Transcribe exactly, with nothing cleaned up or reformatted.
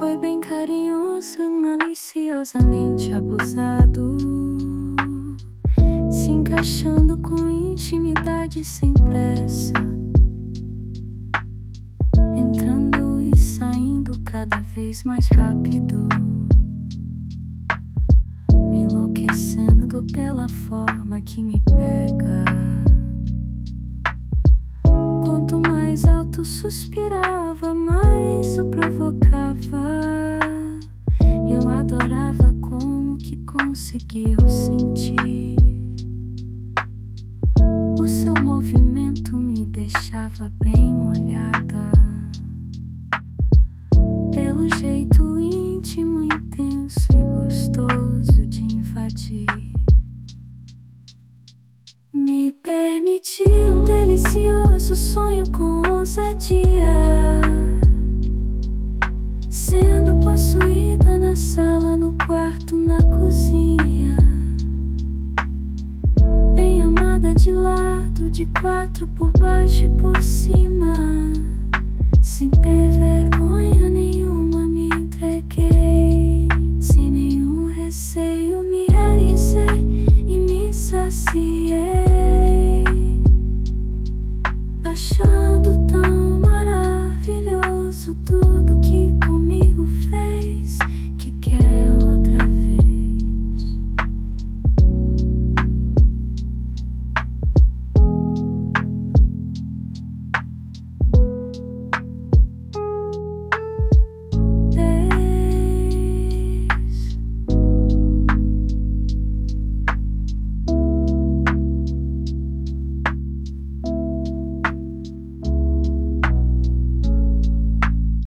foi bem carinhoso, maliciosamente abusado, se encaixando com intimidade sem pressa, entrando e saindo cada vez mais rápido, me enlouquecendo pela forma que me pega. Quanto mais alto suspirava, mais o provocava. Eu adorava como que conseguiu sentir. O seu movimento me deixava bem molhada, pelo jeito íntimo, intenso e gostoso de invadir. Me permitiu um delicioso sonho com ousadia, sendo possuída na sala, no quarto, na cozinha, bem amada de lado, de quatro, por baixo e por cima. Sem ter vergonha nenhuma me entreguei, sem nenhum receio me realizei e me saciei, achando tão maravilhoso tudo.